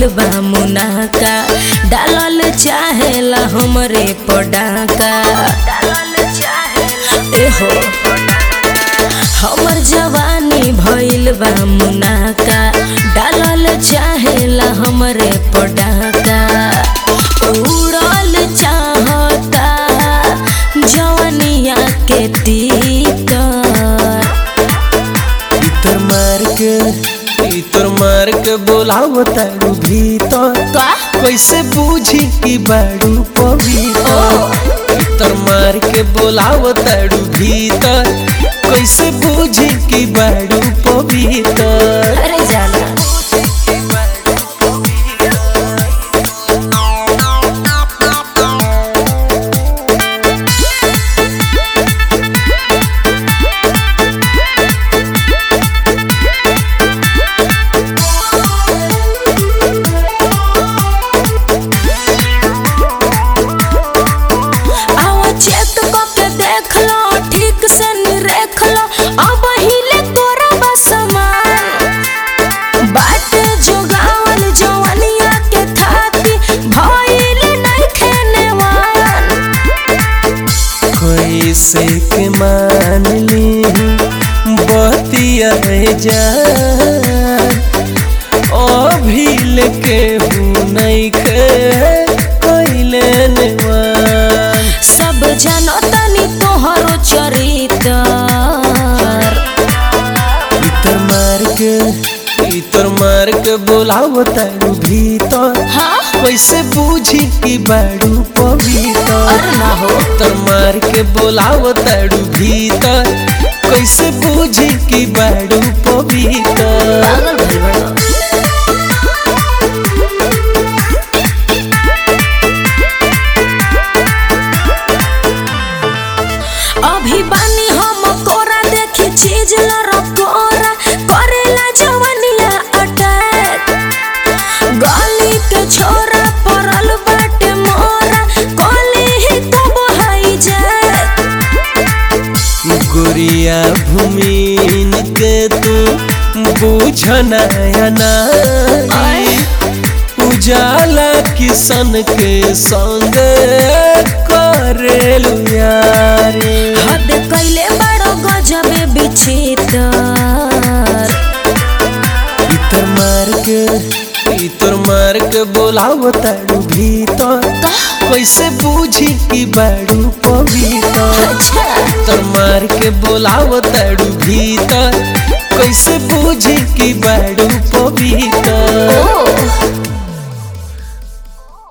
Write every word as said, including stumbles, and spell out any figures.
भइल बा मुनाका डालल चाहेला हमरे पडाका एहो हमर जवानी भइल बा मुनाका डालल चाहेला हमरे पडाका उड़ल चाहता जवानिया के तीतर इतर मार के इतर मार के बोलावता भीतर का कैसे बूझी कि बाड़ू पवित्र इतर मार के बोलावता भीतर कैसे बूझी कि बाड़ू पवित्र अरे जाना कैसे के मान ली बतिया जान अभिल के हूँ नहीं के कैले नेवान सब जानो तनी तोहरो चरित्र इतर मार के इतर मार के बोलावता भीतर हाँ कैसे बूझी कि बाड़ू पवित्र अरे ना हो इतर मार के बोलावता भीतर कैसे बूझी कि बाड़ू पवित्र पागल भइल बड़ा अभी बानी हम कोरा देखी चीज लरकोरा करेला जवानिया अटैक गली के छोरा परल बाटे मोरा कोली ही कब हाई जाए गोरिया भूमिन के तू बूझना नाई उजाला किसन के संग करेलु यारी हद कैले बड़ो गजबे बिचितर इतर मार के इतर मार के बोलावता भीतर कैसे बूझी कि बाड़ू पवित्र अच्छा इतर मार के बोलावता भीतर कैसे बूझी कि बाड़ू पवित्र ओ